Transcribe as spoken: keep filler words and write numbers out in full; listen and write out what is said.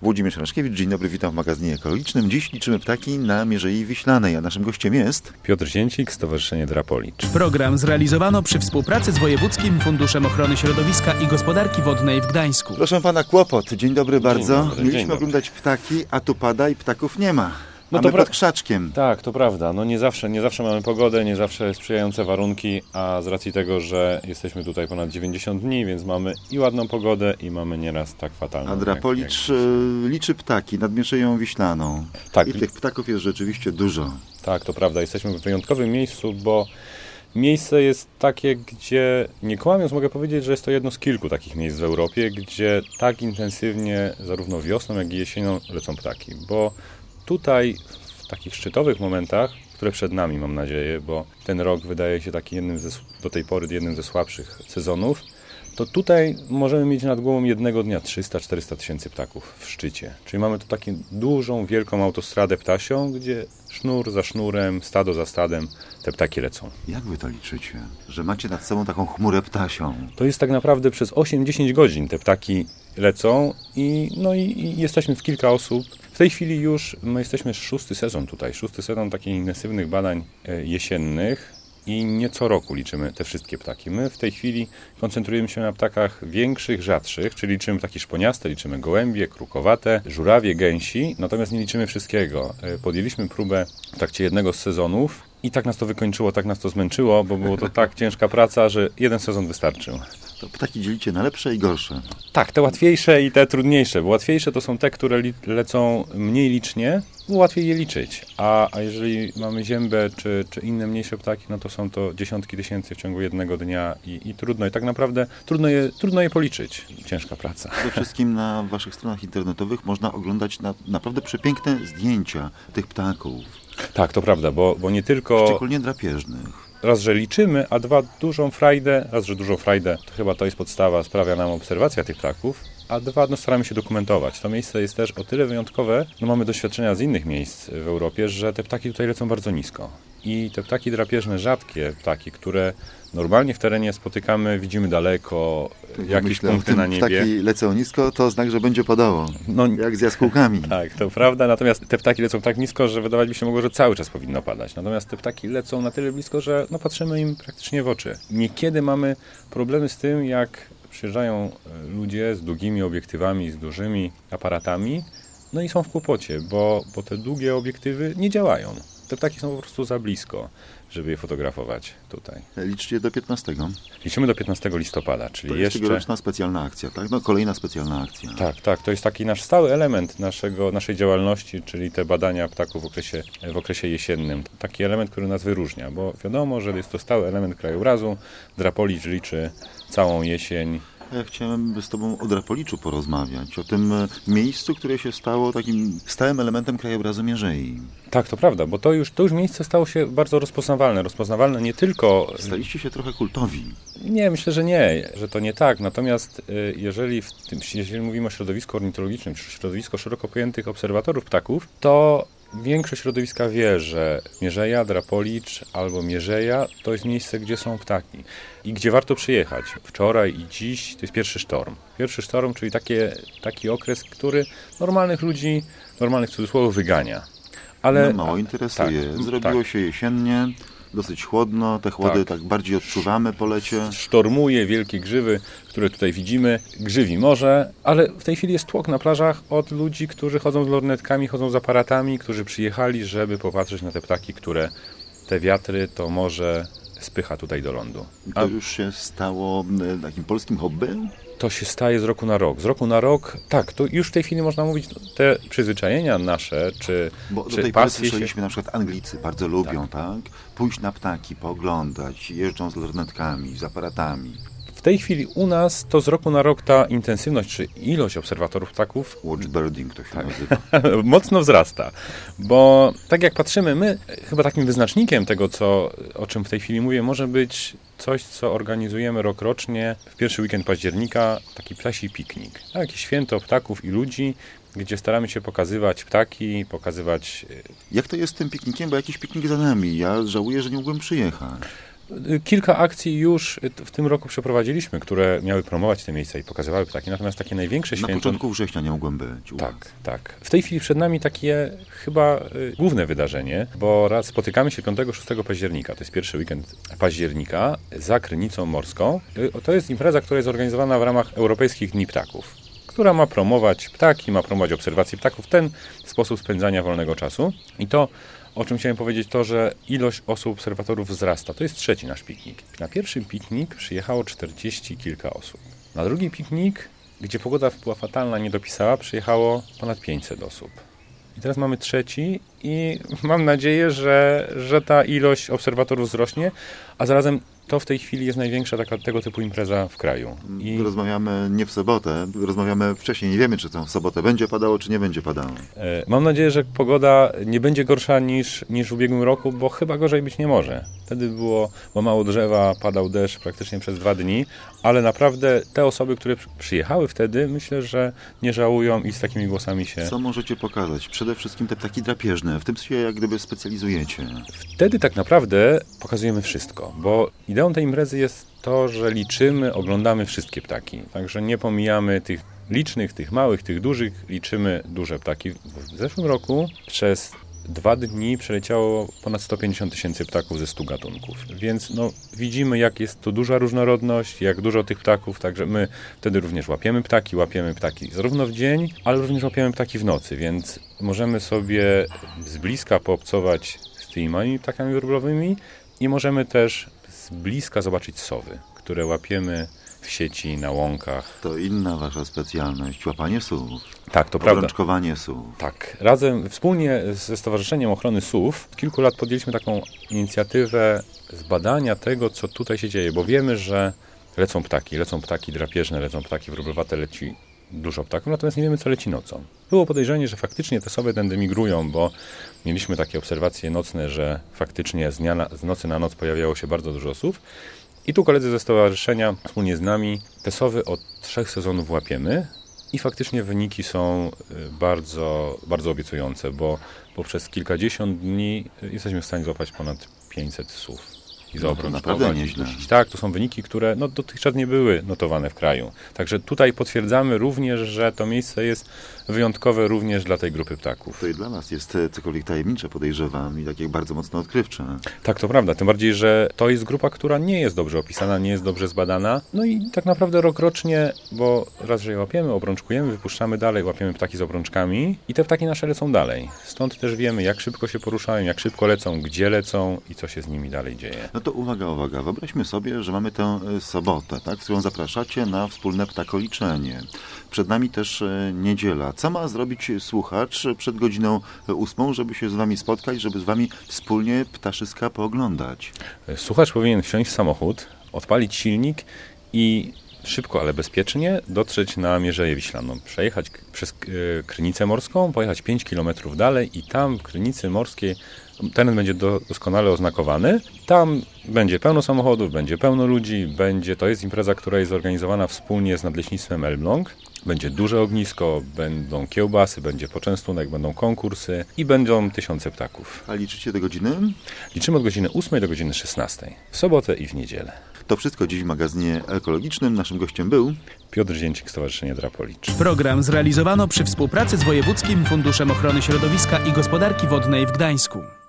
Włodzimierz Raszkiewicz, dzień dobry, witam w magazynie ekologicznym. Dziś liczymy ptaki na Mierzei Wiślanej, a naszym gościem jest... Piotr Zięcik, Stowarzyszenie Drapolicz. Program zrealizowano przy współpracy z Wojewódzkim Funduszem Ochrony Środowiska i Gospodarki Wodnej w Gdańsku. Proszę pana, kłopot. Dzień dobry bardzo. Dzień dobry, Mieliśmy dzień dobry. oglądać ptaki, a tu pada i ptaków nie ma. No Mamy to pra- pod krzaczkiem. Tak, to prawda. No nie zawsze, nie zawsze mamy pogodę, nie zawsze sprzyjające warunki, a z racji tego, że jesteśmy tutaj ponad dziewięćdziesiąt dni, więc mamy i ładną pogodę, i mamy nieraz tak fatalną. A Drapolicz jak, jak... liczy ptaki nad Mierzeją Wiślaną. Tak. I tych ptaków jest rzeczywiście dużo. Tak, to prawda. Jesteśmy w wyjątkowym miejscu, bo miejsce jest takie, gdzie, nie kłamiąc, mogę powiedzieć, że jest to jedno z kilku takich miejsc w Europie, gdzie tak intensywnie zarówno wiosną, jak i jesienią lecą ptaki. Bo tutaj w takich szczytowych momentach, które przed nami, mam nadzieję, bo ten rok wydaje się taki jednym ze, do tej pory jednym ze słabszych sezonów, to tutaj możemy mieć nad głową jednego dnia trzysta czterysta tysięcy ptaków w szczycie. Czyli mamy tu taką dużą, wielką autostradę ptasią, gdzie sznur za sznurem, stado za stadem te ptaki lecą. Jak wy to liczycie? Że macie nad sobą taką chmurę ptasią? To jest tak naprawdę przez osiem dziesięć godzin te ptaki lecą i, no i, i jesteśmy w kilka osób. W tej chwili już my jesteśmy szósty sezon tutaj, szósty sezon takich intensywnych badań e, jesiennych i nie co roku liczymy te wszystkie ptaki. My w tej chwili koncentrujemy się na ptakach większych, rzadszych, czyli liczymy ptaki szponiaste, liczymy gołębie, krukowate, żurawie, gęsi, natomiast nie liczymy wszystkiego. E, podjęliśmy próbę w trakcie jednego z sezonów i tak nas to wykończyło, tak nas to zmęczyło, bo było to tak ciężka praca, że jeden sezon wystarczył. To ptaki dzielicie na lepsze i gorsze. Tak, te łatwiejsze i te trudniejsze, bo łatwiejsze to są te, które li- lecą mniej licznie, bo łatwiej je liczyć, a, a jeżeli mamy ziębę czy, czy inne mniejsze ptaki, no to są to dziesiątki tysięcy w ciągu jednego dnia i, i trudno, i tak naprawdę trudno je, trudno je policzyć. Ciężka praca. Przede wszystkim na waszych stronach internetowych można oglądać na, naprawdę przepiękne zdjęcia tych ptaków, Tak, to prawda, bo, bo nie tylko szczególnie drapieżnych. raz, że liczymy, a dwa, dużą frajdę, raz, że dużą frajdę, to chyba to jest podstawa, sprawia nam obserwacja tych ptaków, a dwa, no staramy się dokumentować. To miejsce jest też o tyle wyjątkowe, no mamy doświadczenia z innych miejsc w Europie, że te ptaki tutaj lecą bardzo nisko. I te ptaki drapieżne, rzadkie ptaki, które normalnie w terenie spotykamy, widzimy daleko, jakieś Myślę, punkty na niebie. Ptaki lecą nisko, to znak, że będzie padało. No, Jak z jaskółkami. Tak, to prawda, natomiast te ptaki lecą tak nisko, że wydawać by się mogło, że cały czas powinno padać. Natomiast te ptaki lecą na tyle blisko, że no, patrzymy im praktycznie w oczy. Niekiedy mamy problemy z tym, jak przyjeżdżają ludzie z długimi obiektywami, z dużymi aparatami, no i są w kłopocie, bo, bo te długie obiektywy nie działają. Te ptaki są po prostu za blisko, żeby je fotografować tutaj. Liczcie do piętnastego. Liczymy do piętnastego listopada, czyli To jest jeszcze... tegoroczna specjalna akcja, tak? No kolejna specjalna akcja. Tak, tak. To jest taki nasz stały element naszego, naszej działalności, czyli te badania ptaków w okresie, w okresie jesiennym. Taki element, który nas wyróżnia, bo wiadomo, że jest to stały element krajobrazu. Drapolicz liczy całą jesień. Ja chciałem z tobą o Drapoliczu porozmawiać, o tym miejscu, które się stało takim stałym elementem krajobrazu Mierzei. Tak, to prawda, bo to już, to już miejsce stało się bardzo rozpoznawalne. Rozpoznawalne nie tylko... Staliście się trochę kultowi. Nie, myślę, że nie, że to nie tak. Natomiast jeżeli, w tym, jeżeli mówimy o środowisku ornitologicznym, czy środowisku szeroko pojętych obserwatorów ptaków, to większość środowiska wie, że Mierzeja, Drapolicz albo Mierzeja to jest miejsce, gdzie są ptaki i gdzie warto przyjechać. Wczoraj i dziś to jest pierwszy sztorm. Pierwszy sztorm, czyli takie, taki okres, który normalnych ludzi, normalnych w cudzysłowie, wygania. Ale no, mało interesuje. Tak, Zrobiło tak. się jesiennie, dosyć chłodno, te chłody tak, tak bardziej odczuwamy po lecie. Sztormuje, wielkie grzywy, które tutaj widzimy, grzywi morze, ale w tej chwili jest tłok na plażach od ludzi, którzy chodzą z lornetkami, chodzą z aparatami, którzy przyjechali, żeby popatrzeć na te ptaki, które te wiatry, to morze spycha tutaj do lądu. I to już się stało takim polskim hobby? To się staje z roku na rok. Z roku na rok, tak, to już w tej chwili można mówić, te przyzwyczajenia nasze, czy Bo czy do tej pory pasje słyszeliśmy, się... na przykład Anglicy bardzo lubią, tak. tak? Pójść na ptaki, pooglądać, jeżdżą z lornetkami, z aparatami. W tej chwili u nas to z roku na rok ta intensywność, czy ilość obserwatorów ptaków Watchbirding to się tak. nazywa. mocno wzrasta, bo tak jak patrzymy, my chyba takim wyznacznikiem tego, co, o czym w tej chwili mówię, może być coś, co organizujemy rokrocznie w pierwszy weekend października, taki ptasi piknik. Takie święto ptaków i ludzi, gdzie staramy się pokazywać ptaki, pokazywać... Jak to jest z tym piknikiem? Bo jakiś piknik za nami. Ja żałuję, że nie mogłem przyjechać. Kilka akcji już w tym roku przeprowadziliśmy, które miały promować te miejsca i pokazywały ptaki, natomiast takie największe święto... Na początku września nie mogłem być. Tak, tak. W tej chwili przed nami takie chyba y, główne wydarzenie, bo raz spotykamy się piątego szóstego października, to jest pierwszy weekend października, za Krynicą Morską. Y, to jest impreza, która jest organizowana w ramach Europejskich Dni Ptaków, która ma promować ptaki, ma promować obserwację ptaków, ten sposób spędzania wolnego czasu. I to, o czym chciałem powiedzieć, to, że ilość osób, obserwatorów wzrasta. To jest trzeci nasz piknik. Na pierwszy piknik przyjechało czterdzieści kilka osób. Na drugi piknik, gdzie pogoda była fatalna, nie dopisała, przyjechało ponad pięćset osób. I teraz mamy trzeci i mam nadzieję, że, że ta ilość obserwatorów wzrośnie, a zarazem to w tej chwili jest największa taka, tego typu impreza w kraju. I... Rozmawiamy nie w sobotę, rozmawiamy wcześniej, nie wiemy, czy to w sobotę będzie padało, czy nie będzie padało. E, mam nadzieję, że pogoda nie będzie gorsza niż, niż w ubiegłym roku, bo chyba gorzej być nie może. Wtedy było, bo mało drzewa, padał deszcz praktycznie przez dwa dni, ale naprawdę te osoby, które przyjechały wtedy, myślę, że nie żałują i z takimi głosami się... Co możecie pokazać? Przede wszystkim te ptaki drapieżne, w tym się jak gdyby specjalizujecie. Wtedy tak naprawdę pokazujemy wszystko, bo ideą tej imprezy jest to, że liczymy, oglądamy wszystkie ptaki. Także nie pomijamy tych licznych, tych małych, tych dużych, liczymy duże ptaki. W zeszłym roku przez dwa dni przeleciało ponad sto pięćdziesiąt tysięcy ptaków ze stu gatunków. Więc no, widzimy, jak jest to duża różnorodność, jak dużo tych ptaków, także my wtedy również łapiemy ptaki, łapiemy ptaki zarówno w dzień, ale również łapiemy ptaki w nocy, więc możemy sobie z bliska poobcować z tymi małymi ptakami wróblowymi i możemy też z bliska zobaczyć sowy, które łapiemy w sieci, na łąkach. To inna wasza specjalność, łapanie sów. Tak, to prawda. Obrączkowanie sów. Tak. Razem, wspólnie ze Stowarzyszeniem Ochrony Sów od kilku lat podjęliśmy taką inicjatywę zbadania tego, co tutaj się dzieje, bo wiemy, że lecą ptaki, lecą ptaki drapieżne, lecą ptaki wróblowate, leci dużo ptaków, natomiast nie wiemy, co leci nocą. Było podejrzenie, że faktycznie te sowy tędy migrują, bo mieliśmy takie obserwacje nocne, że faktycznie z, dnia na, z nocy na noc pojawiało się bardzo dużo sów. I tu koledzy ze stowarzyszenia wspólnie z nami te sowy od trzech sezonów łapiemy i faktycznie wyniki są bardzo, bardzo obiecujące, bo, bo przez kilkadziesiąt dni jesteśmy w stanie złapać ponad pięćset sów. I no, to naprawdę nieźle. Tak, to są wyniki, które no, dotychczas nie były notowane w kraju. Także tutaj potwierdzamy również, że to miejsce jest wyjątkowe również dla tej grupy ptaków. To i dla nas jest cokolwiek tajemnicze, podejrzewam, i takie bardzo mocno odkrywcze. Tak, to prawda. Tym bardziej, że to jest grupa, która nie jest dobrze opisana, nie jest dobrze zbadana. No i tak naprawdę rokrocznie, bo raz, że je łapiemy, obrączkujemy, wypuszczamy dalej, łapiemy ptaki z obrączkami i te ptaki nasze lecą dalej. Stąd też wiemy, jak szybko się poruszają, jak szybko lecą, gdzie lecą i co się z nimi dalej dzieje. No to uwaga, uwaga. Wyobraźmy sobie, że mamy tę sobotę, tak, w którą zapraszacie na wspólne ptakoliczenie. Przed nami też niedziela. Co ma zrobić słuchacz przed godziną ósmą, żeby się z wami spotkać, żeby z wami wspólnie ptaszyska pooglądać? Słuchacz powinien wsiąść w samochód, odpalić silnik i szybko, ale bezpiecznie dotrzeć na Mierzeję Wiślaną. Przejechać przez Krynicę Morską, pojechać pięć kilometrów dalej i tam w Krynicy Morskiej teren będzie doskonale oznakowany. Tam będzie pełno samochodów, będzie pełno ludzi, będzie, to jest impreza, która jest zorganizowana wspólnie z Nadleśnictwem Elbląg. Będzie duże ognisko, będą kiełbasy, będzie poczęstunek, będą konkursy i będą tysiące ptaków. A liczycie do godziny? Liczymy od godziny ósmej do godziny szesnastej. W sobotę i w niedzielę. To wszystko dziś w magazynie ekologicznym. Naszym gościem był Piotr Zięcik, Stowarzyszenie Drapolicz. Program zrealizowano przy współpracy z Wojewódzkim Funduszem Ochrony Środowiska i Gospodarki Wodnej w Gdańsku.